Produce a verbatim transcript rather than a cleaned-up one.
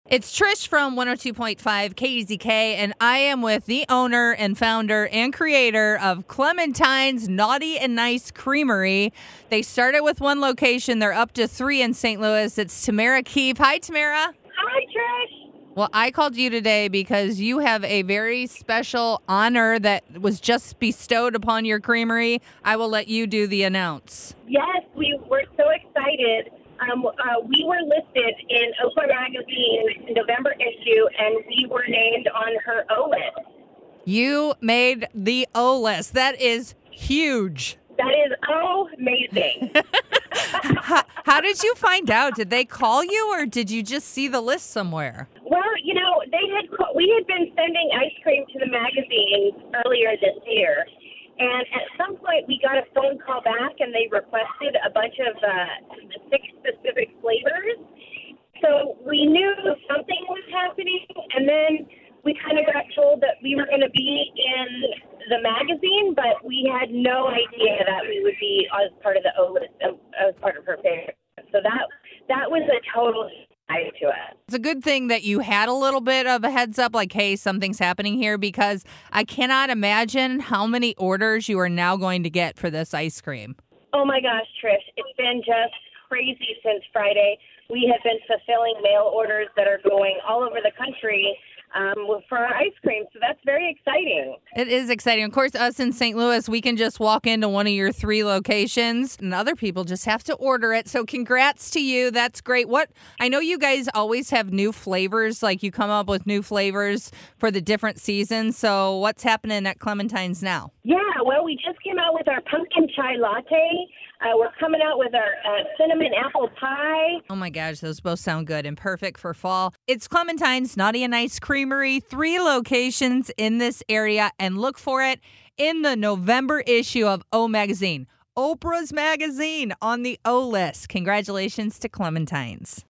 It's Trish from one oh two point five K E Z K, and I am with the owner and founder and creator of Clementine's Naughty and Nice Creamery. They started with one location. They're up to three in Saint Louis. It's Tamara Keefe. Hi, Tamara. Hi, Trish. Well, I called you today because you have a very special honor that was just bestowed upon your creamery. I will let you do the announce. Yes, we were so excited. Um, uh, we were listed in Oprah Magazine's November issue, and we were named on her O list. You made the O list. That is huge. That is oh amazing. how, how did you find out? Did they call you, or did you just see the list somewhere? Well, you know, they had we had been sending ice cream to the magazines earlier this year, and at some point we got a phone call back, and they requested a bunch of uh, six specific flavors. So we knew something was happening, and then we kind of got told that we were going to be in the magazine, but we had no idea that we would be as part of the O list, as part of her favorite. So that that was a total surprise to us. It's a good thing that you had a little bit of a heads up, like, hey, something's happening here, because I cannot imagine how many orders you are now going to get for this ice cream. Oh my gosh, Trish, it's been just crazy since Friday. We have been fulfilling mail orders that are going all over the country um, for our ice cream, so that's very exciting. It is exciting. Of course, us in Saint Louis, we can just walk into one of your three locations, and other people just have to order it. So congrats to you. That's great. What I know you guys always have new flavors, like you come up with new flavors for the different seasons. So what's happening at Clementine's now? Yeah, well, we just came out with our pumpkin chai latte. Uh, we're coming out with our uh, cinnamon apple pie. Oh my gosh, those both sound good and perfect for fall. It's Clementine's Naughty and Nice Creamery, three locations in this area, and look for it in the November issue of O Magazine. Oprah's magazine on the O list. Congratulations to Clementine's.